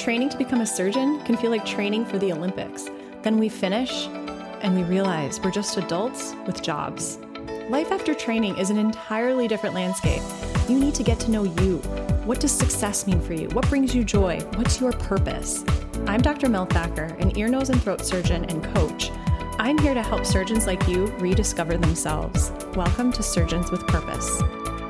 Training to become a surgeon can feel like training for the Olympics. Then we finish and we realize we're just adults with jobs. Life after training is an entirely different landscape. You need to get to know you. What does success mean for you? What brings you joy? What's your purpose? I'm Dr. Mel Thacker, an ear, nose, and throat surgeon and coach. I'm here to help surgeons like you rediscover themselves. Welcome to Surgeons with Purpose.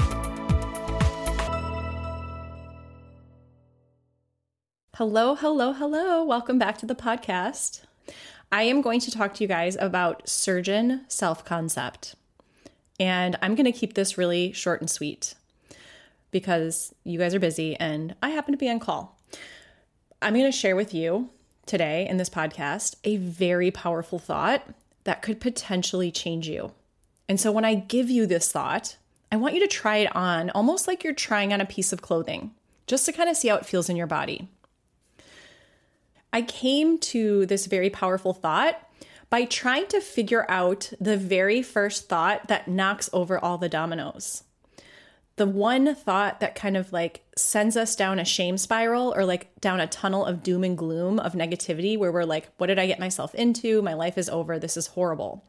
Hello, hello, hello. Welcome back to the podcast. I am going to talk to you guys about surgeon self-concept. And I'm going to keep this really short and sweet because you guys are busy and I happen to be on call. I'm going to share with you today in this podcast a very powerful thought that could potentially change you. And so when I give you this thought, I want you to try it on almost like you're trying on a piece of clothing, just to kind of see how it feels in your body. I came to this very powerful thought by trying to figure out the very first thought that knocks over all the dominoes. The one thought that kind of like sends us down a shame spiral or like down a tunnel of doom and gloom of negativity where we're like, what did I get myself into? My life is over. This is horrible.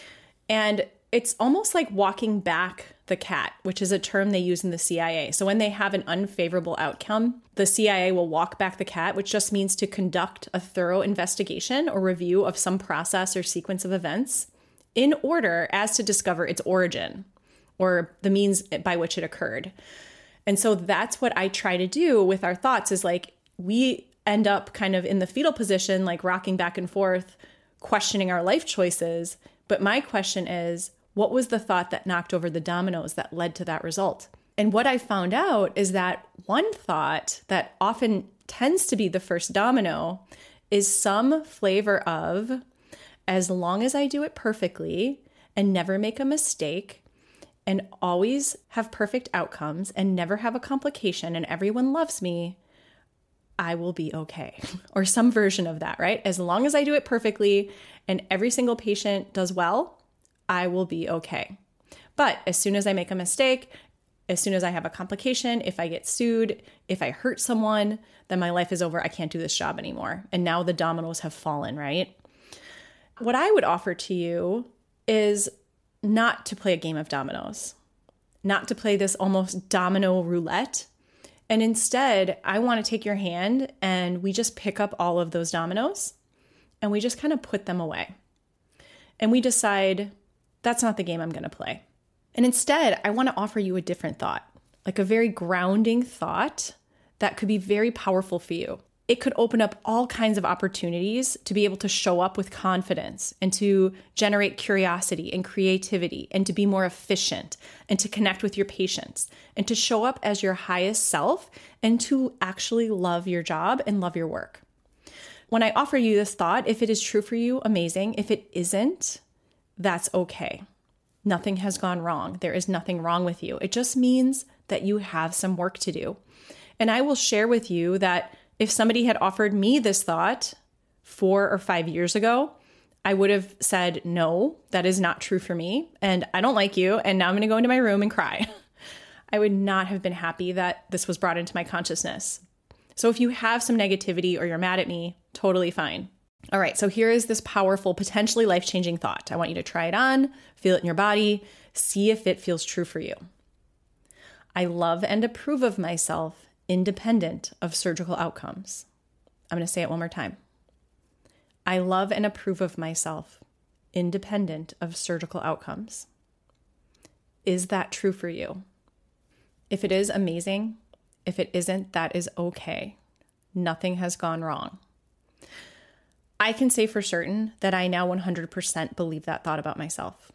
And it's almost like walking back the cat, which is a term they use in the CIA. So when they have an unfavorable outcome, the CIA will walk back the cat, which just means to conduct a thorough investigation or review of some process or sequence of events in order as to discover its origin or the means by which it occurred. And so that's what I try to do with our thoughts is like we end up kind of in the fetal position, like rocking back and forth, questioning our life choices. But my question is, what was the thought that knocked over the dominoes that led to that result? And what I found out is that one thought that often tends to be the first domino is some flavor of, as long as I do it perfectly and never make a mistake and always have perfect outcomes and never have a complication and everyone loves me, I will be okay. Or some version of that, right? As long as I do it perfectly and every single patient does well, I will be okay. But as soon as I make a mistake, as soon as I have a complication, if I get sued, if I hurt someone, then my life is over. I can't do this job anymore. And now the dominoes have fallen, right? What I would offer to you is not to play a game of dominoes, not to play this almost domino roulette. And instead, I want to take your hand and we just pick up all of those dominoes and we just kind of put them away. And we decide, that's not the game I'm going to play. And instead, I want to offer you a different thought, like a very grounding thought that could be very powerful for you. It could open up all kinds of opportunities to be able to show up with confidence and to generate curiosity and creativity and to be more efficient and to connect with your patients and to show up as your highest self and to actually love your job and love your work. When I offer you this thought, if it is true for you, amazing. If it isn't, that's okay. Nothing has gone wrong. There is nothing wrong with you. It just means that you have some work to do. And I will share with you that if somebody had offered me this thought 4 or 5 years ago, I would have said, no, that is not true for me. And I don't like you. And now I'm going to go into my room and cry. I would not have been happy that this was brought into my consciousness. So if you have some negativity or you're mad at me, totally fine. All right, so here is this powerful, potentially life-changing thought. I want you to try it on, feel it in your body, see if it feels true for you. I love and approve of myself independent of surgical outcomes. I'm going to say it one more time. I love and approve of myself independent of surgical outcomes. Is that true for you? If it is, amazing. If it isn't, that is okay. Nothing has gone wrong. I can say for certain that I now 100% believe that thought about myself.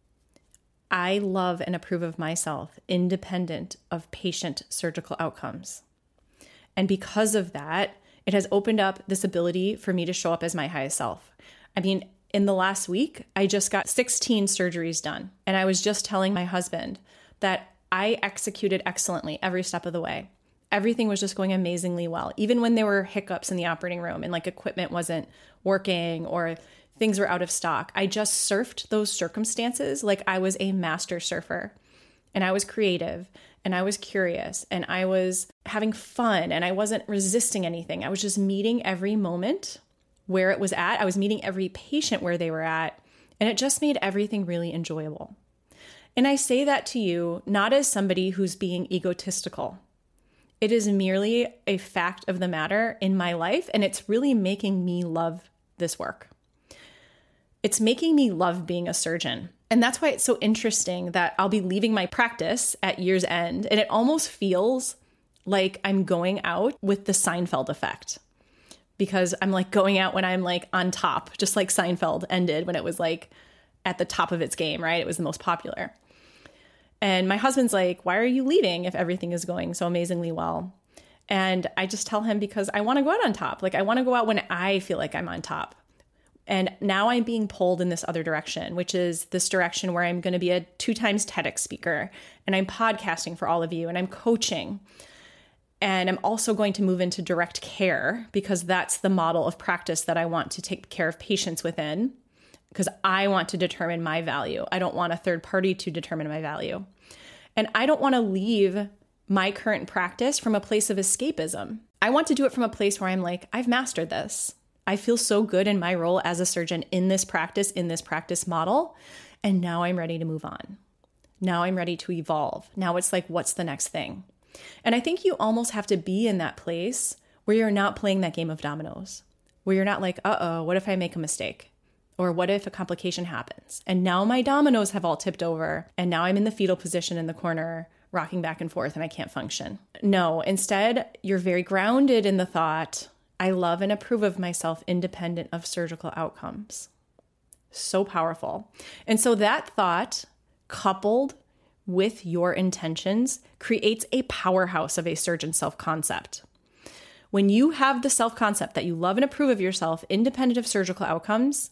I love and approve of myself independent of patient surgical outcomes. And because of that, it has opened up this ability for me to show up as my highest self. I mean, in the last week, I just got 16 surgeries done. And I was just telling my husband that I executed excellently every step of the way. Everything was just going amazingly well, even when there were hiccups in the operating room and like equipment wasn't working or things were out of stock. I just surfed those circumstances like I was a master surfer. And I was creative and I was curious and I was having fun and I wasn't resisting anything. I was just meeting every moment where it was at. I was meeting every patient where they were at, and it just made everything really enjoyable. And I say that to you not as somebody who's being egotistical. It is merely a fact of the matter in my life, and it's really making me love this work. It's making me love being a surgeon. And that's why it's so interesting that I'll be leaving my practice at year's end, and it almost feels like I'm going out with the Seinfeld effect, because I'm like going out when I'm like on top, just like Seinfeld ended when it was like at the top of its game, right? It was the most popular. And my husband's like, why are you leaving if everything is going so amazingly well? And I just tell him, because I want to go out on top. Like, I want to go out when I feel like I'm on top. And now I'm being pulled in this other direction, which is this direction where I'm going to be a 2 times TEDx speaker, and I'm podcasting for all of you, and I'm coaching. And I'm also going to move into direct care, because that's the model of practice that I want to take care of patients within, because I want to determine my value. I don't want a third party to determine my value. And I don't want to leave my current practice from a place of escapism. I want to do it from a place where I'm like, I've mastered this. I feel so good in my role as a surgeon in this practice model. And now I'm ready to move on. Now I'm ready to evolve. Now it's like, what's the next thing? And I think you almost have to be in that place where you're not playing that game of dominoes, where you're not like, what if I make a mistake? Or what if a complication happens? And now my dominoes have all tipped over, and now I'm in the fetal position in the corner, rocking back and forth, and I can't function. No, instead, you're very grounded in the thought, I love and approve of myself independent of surgical outcomes. So powerful. And so that thought, coupled with your intentions, creates a powerhouse of a surgeon self-concept. When you have the self-concept that you love and approve of yourself independent of surgical outcomes,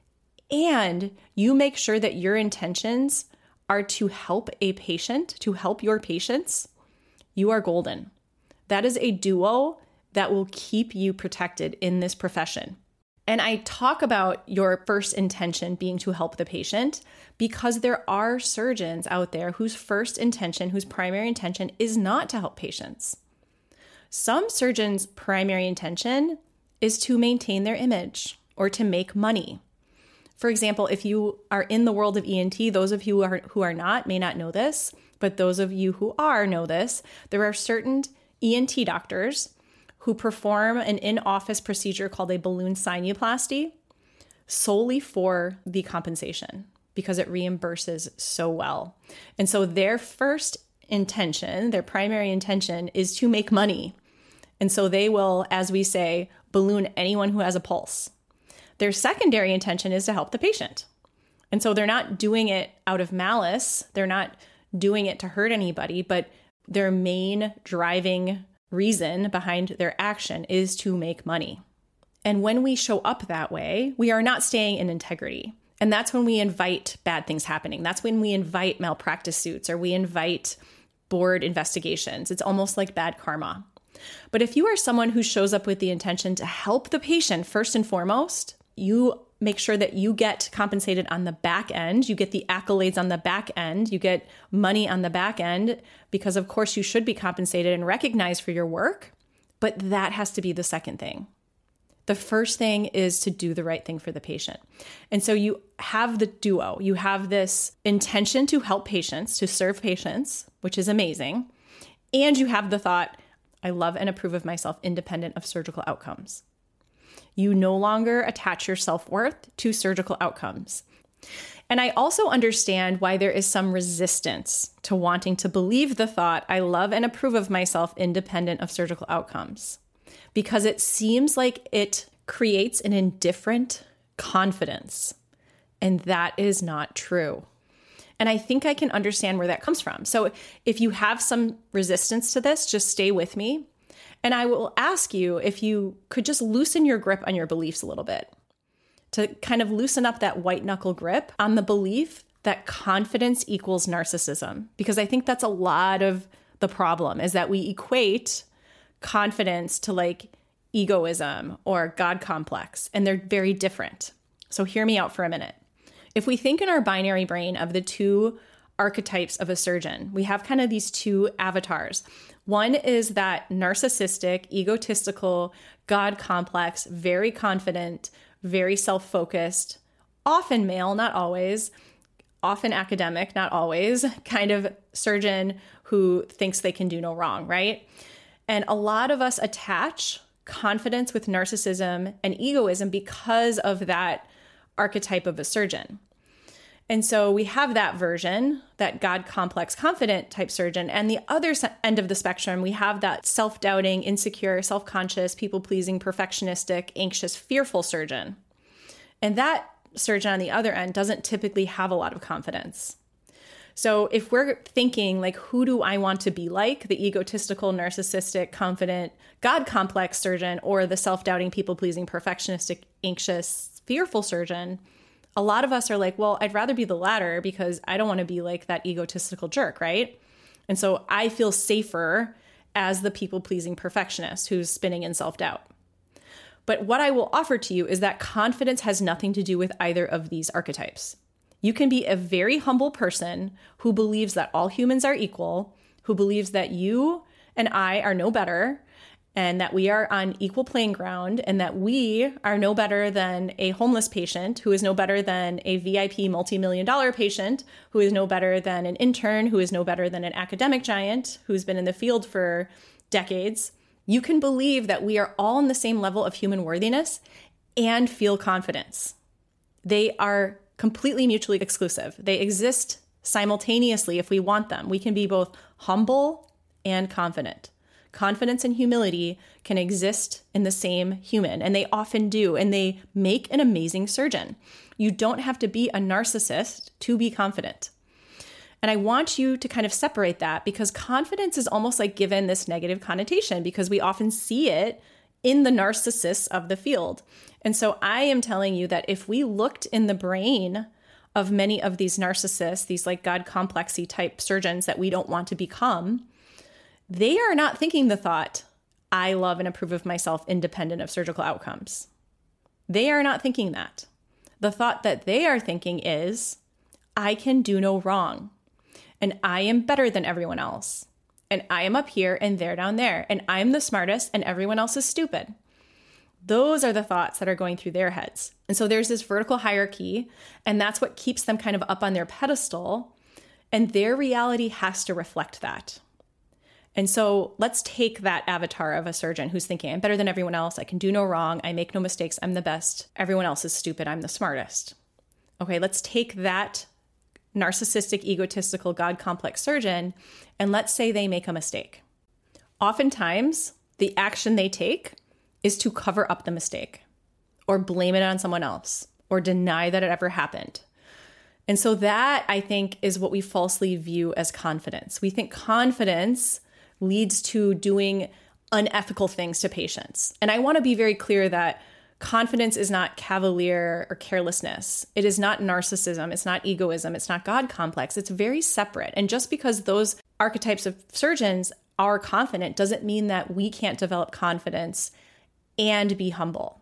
and you make sure that your intentions are to help a patient, to help your patients, you are golden. That is a duo that will keep you protected in this profession. And I talk about your first intention being to help the patient because there are surgeons out there whose first intention, whose primary intention is not to help patients. Some surgeons' primary intention is to maintain their image or to make money. For example, if you are in the world of ENT, those of you who are not may not know this, but those of you who are know this. There are certain ENT doctors who perform an in-office procedure called a balloon sinuplasty solely for the compensation because it reimburses so well. And so their first intention, their primary intention, is to make money. And so they will, as we say, balloon anyone who has a pulse. Their secondary intention is to help the patient. And so they're not doing it out of malice. They're not doing it to hurt anybody, but their main driving reason behind their action is to make money. And when we show up that way, we are not staying in integrity. And that's when we invite bad things happening. That's when we invite malpractice suits or we invite board investigations. It's almost like bad karma. But if you are someone who shows up with the intention to help the patient first and foremost, you make sure that you get compensated on the back end. You get the accolades on the back end. You get money on the back end because, of course, you should be compensated and recognized for your work. But that has to be the second thing. The first thing is to do the right thing for the patient. And so you have the duo. You have this intention to help patients, to serve patients, which is amazing. And you have the thought, I love and approve of myself independent of surgical outcomes. You no longer attach your self-worth to surgical outcomes. And I also understand why there is some resistance to wanting to believe the thought, I love and approve of myself independent of surgical outcomes, because it seems like it creates an indifferent confidence. And that is not true. And I think I can understand where that comes from. So if you have some resistance to this, just stay with me. And I will ask you if you could just loosen your grip on your beliefs a little bit, to kind of loosen up that white knuckle grip on the belief that confidence equals narcissism. Because I think that's a lot of the problem, is that we equate confidence to like egoism or God complex, and they're very different. So hear me out for a minute. If we think in our binary brain of the two archetypes of a surgeon, we have kind of these two avatars. One is that narcissistic, egotistical, God complex, very confident, very self-focused, often male, not always, often academic, not always, kind of surgeon who thinks they can do no wrong, right? And a lot of us attach confidence with narcissism and egoism because of that archetype of a surgeon. And so we have that version, that God complex, confident type surgeon. And the other end of the spectrum, we have that self-doubting, insecure, self-conscious, people-pleasing, perfectionistic, anxious, fearful surgeon. And that surgeon on the other end doesn't typically have a lot of confidence. So if we're thinking like, who do I want to be like? The egotistical, narcissistic, confident, God complex surgeon, or the self-doubting, people-pleasing, perfectionistic, anxious, fearful surgeon, a lot of us are like, well, I'd rather be the latter because I don't want to be like that egotistical jerk, right? And so I feel safer as the people-pleasing perfectionist who's spinning in self-doubt. But what I will offer to you is that confidence has nothing to do with either of these archetypes. You can be a very humble person who believes that all humans are equal, who believes that you and I are no better, and that we are on equal playing ground, and that we are no better than a homeless patient, who is no better than a VIP multi-million-dollar patient, who is no better than an intern, who is no better than an academic giant, who's been in the field for decades. You can believe that we are all on the same level of human worthiness and feel confidence. They are completely mutually exclusive. They exist simultaneously if we want them. We can be both humble and confident. Confidence and humility can exist in the same human, and they often do, and they make an amazing surgeon. You don't have to be a narcissist to be confident. And I want you to kind of separate that, because confidence is almost like given this negative connotation because we often see it in the narcissists of the field. And so I am telling you that if we looked in the brain of many of these narcissists, these like God complexy type surgeons that we don't want to become, they are not thinking the thought, I love and approve of myself independent of surgical outcomes. They are not thinking that. The thought that they are thinking is, I can do no wrong, and I am better than everyone else, and I am up here and they're down there, and I'm the smartest and everyone else is stupid. Those are the thoughts that are going through their heads. And so there's this vertical hierarchy, and that's what keeps them kind of up on their pedestal, and their reality has to reflect that. And so let's take that avatar of a surgeon who's thinking, I'm better than everyone else. I can do no wrong. I make no mistakes. I'm the best. Everyone else is stupid. I'm the smartest. Okay, let's take that narcissistic, egotistical, God complex surgeon, and let's say they make a mistake. Oftentimes, the action they take is to cover up the mistake or blame it on someone else or deny that it ever happened. And so that, I think, is what we falsely view as confidence. We think confidence leads to doing unethical things to patients. And I want to be very clear that confidence is not cavalier or carelessness. It is not narcissism. It's not egoism. It's not God complex. It's very separate. And just because those archetypes of surgeons are confident doesn't mean that we can't develop confidence and be humble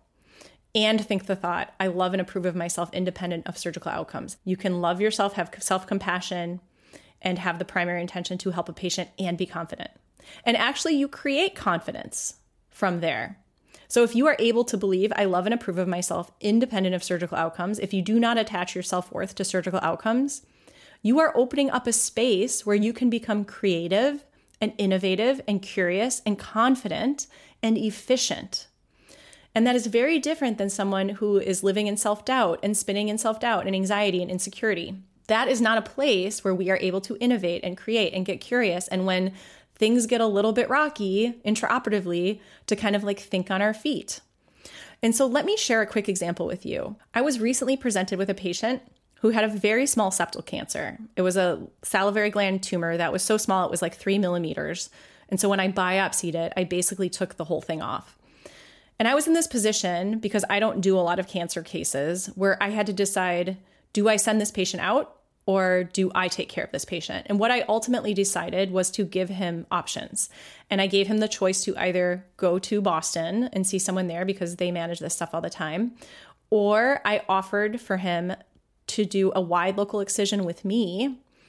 and think the thought, I love and approve of myself independent of surgical outcomes. You can love yourself, have self-compassion, and have the primary intention to help a patient and be confident. And actually, you create confidence from there. So if you are able to believe, I love and approve of myself independent of surgical outcomes, if you do not attach your self-worth to surgical outcomes, you are opening up a space where you can become creative and innovative and curious and confident and efficient. And that is very different than someone who is living in self-doubt and spinning in self-doubt and anxiety and insecurity. That is not a place where we are able to innovate and create and get curious. And when things get a little bit rocky intraoperatively, to kind of like think on our feet. And so let me share a quick example with you. I was recently presented with a patient who had a very small septal cancer. It was a salivary gland tumor that was so small, it was like 3 millimeters. And so when I biopsied it, I basically took the whole thing off. And I was in this position because I don't do a lot of cancer cases where I had to decide, do I send this patient out or do I take care of this patient? And what I ultimately decided was to give him options. And I gave him the choice to either go to Boston and see someone there because they manage this stuff all the time, or I offered for him to do a wide local excision with me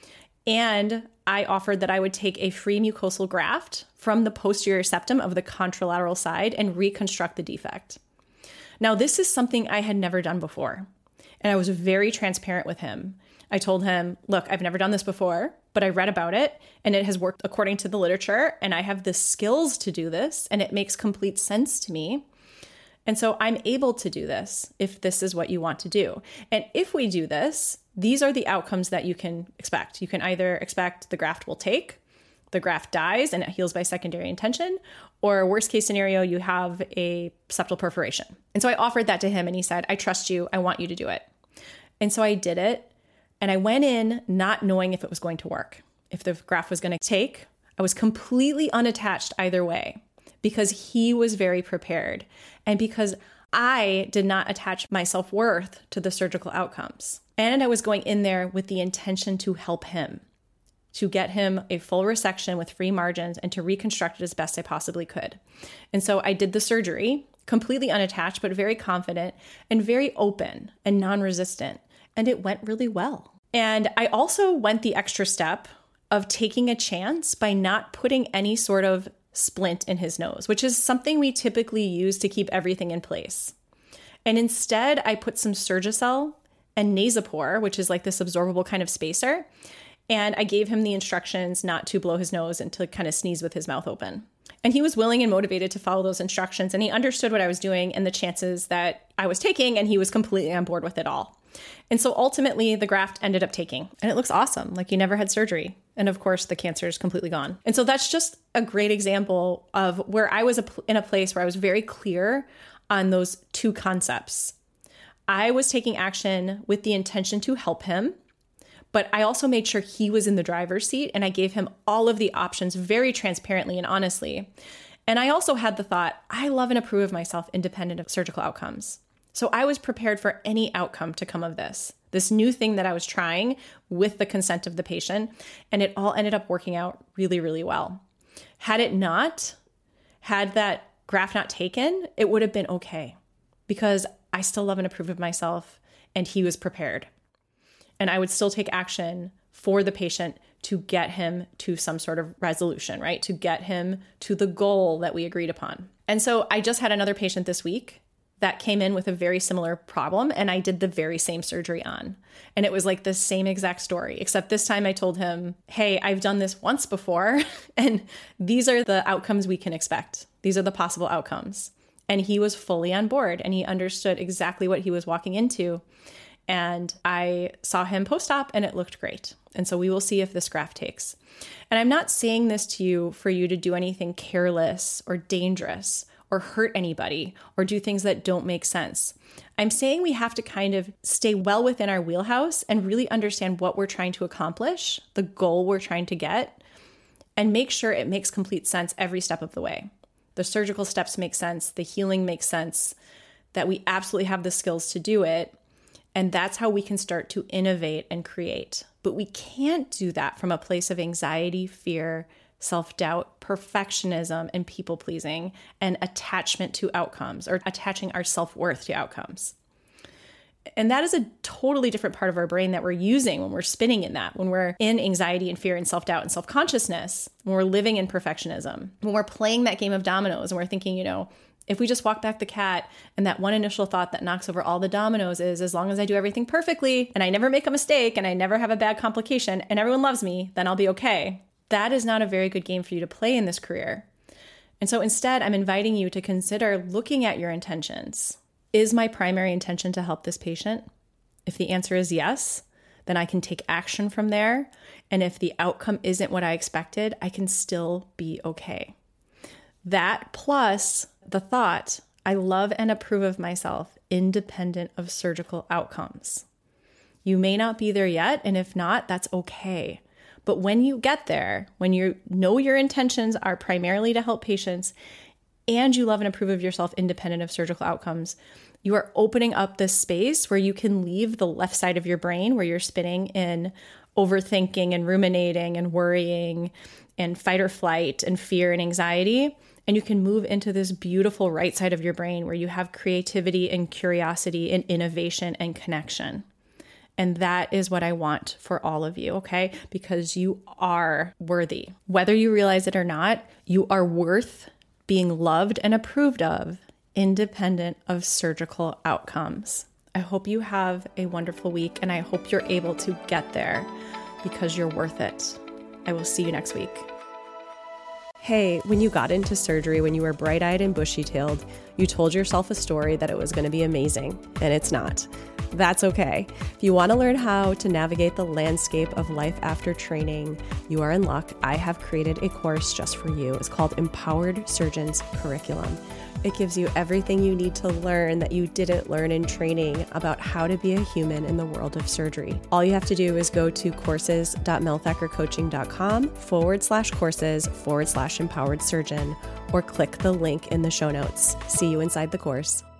And I offered that I would take a free mucosal graft from the posterior septum of the contralateral side and reconstruct the defect. Now, this is something I had never done before, and I was very transparent with him. I told him, look, I've never done this before, but I read about it and it has worked according to the literature, and I have the skills to do this, and it makes complete sense to me. And so I'm able to do this if this is what you want to do. And if we do this, these are the outcomes that you can expect. You can either expect the graft will take, the graft dies and it heals by secondary intention, or worst case scenario, you have a septal perforation. And so I offered that to him and he said, I trust you. I want you to do it. And so I did it. And I went in not knowing if it was going to work, if the graft was going to take. I was completely unattached either way because he was very prepared and because I did not attach my self-worth to the surgical outcomes. And I was going in there with the intention to help him, to get him a full resection with free margins and to reconstruct it as best I possibly could. And so I did the surgery completely unattached, but very confident and very open and non-resistant. And it went really well. And I also went the extra step of taking a chance by not putting any sort of splint in his nose, which is something we typically use to keep everything in place. And instead, I put some Surgicel and Nasopore, which is like this absorbable kind of spacer. And I gave him the instructions not to blow his nose and to kind of sneeze with his mouth open. And he was willing and motivated to follow those instructions. And he understood what I was doing and the chances that I was taking. And he was completely on board with it all. And so ultimately, the graft ended up taking. And it looks awesome, like you never had surgery. And of course, the cancer is completely gone. And so that's just a great example of where I was in a place where I was very clear on those two concepts. I was taking action with the intention to help him, but I also made sure he was in the driver's seat and I gave him all of the options very transparently and honestly. And I also had the thought, I love and approve of myself independent of surgical outcomes. So I was prepared for any outcome to come of this new thing that I was trying with the consent of the patient, and it all ended up working out really, really well. Had that graft not taken, it would have been okay because I still love and approve of myself and he was prepared. And I would still take action for the patient to get him to some sort of resolution, right? To get him to the goal that we agreed upon. And so I just had another patient this week that came in with a very similar problem and I did the very same surgery on. And it was like the same exact story, except this time I told him, hey, I've done this once before and these are the outcomes we can expect. These are the possible outcomes. And he was fully on board and he understood exactly what he was walking into. And I saw him post-op and it looked great. And so we will see if this graft takes. And I'm not saying this to you for you to do anything careless or dangerous or hurt anybody or do things that don't make sense. I'm saying we have to kind of stay well within our wheelhouse and really understand what we're trying to accomplish, the goal we're trying to get, and make sure it makes complete sense every step of the way. The surgical steps make sense, the healing makes sense, that we absolutely have the skills to do it. And that's how we can start to innovate and create. But we can't do that from a place of anxiety, fear, self-doubt, perfectionism, and people-pleasing, and attachment to outcomes or attaching our self-worth to outcomes. And that is a totally different part of our brain that we're using when we're spinning in that, when we're in anxiety and fear and self-doubt and self-consciousness, when we're living in perfectionism, when we're playing that game of dominoes and we're thinking, if we just walk back the cat and that one initial thought that knocks over all the dominoes is as long as I do everything perfectly and I never make a mistake and I never have a bad complication and everyone loves me, then I'll be okay. That is not a very good game for you to play in this career. And so instead, I'm inviting you to consider looking at your intentions. Is my primary intention to help this patient? If the answer is yes, then I can take action from there. And if the outcome isn't what I expected, I can still be okay. That plus the thought, I love and approve of myself independent of surgical outcomes. You may not be there yet, and if not, that's okay. But when you get there, when you know your intentions are primarily to help patients and you love and approve of yourself independent of surgical outcomes, you are opening up this space where you can leave the left side of your brain where you're spinning in overthinking and ruminating and worrying and fight or flight and fear and anxiety. And you can move into this beautiful right side of your brain where you have creativity and curiosity and innovation and connection. And that is what I want for all of you, okay? Because you are worthy. Whether you realize it or not, you are worth being loved and approved of, independent of surgical outcomes. I hope you have a wonderful week, and I hope you're able to get there because you're worth it. I will see you next week. Hey, when you got into surgery, when you were bright-eyed and bushy-tailed, you told yourself a story that it was going to be amazing, and it's not. That's okay. If you want to learn how to navigate the landscape of life after training, you are in luck. I have created a course just for you. It's called Empowered Surgeons Curriculum. It gives you everything you need to learn that you didn't learn in training about how to be a human in the world of surgery. All you have to do is go to courses.melthackercoaching.com/courses/empowered surgeon, or click the link in the show notes. See you inside the course.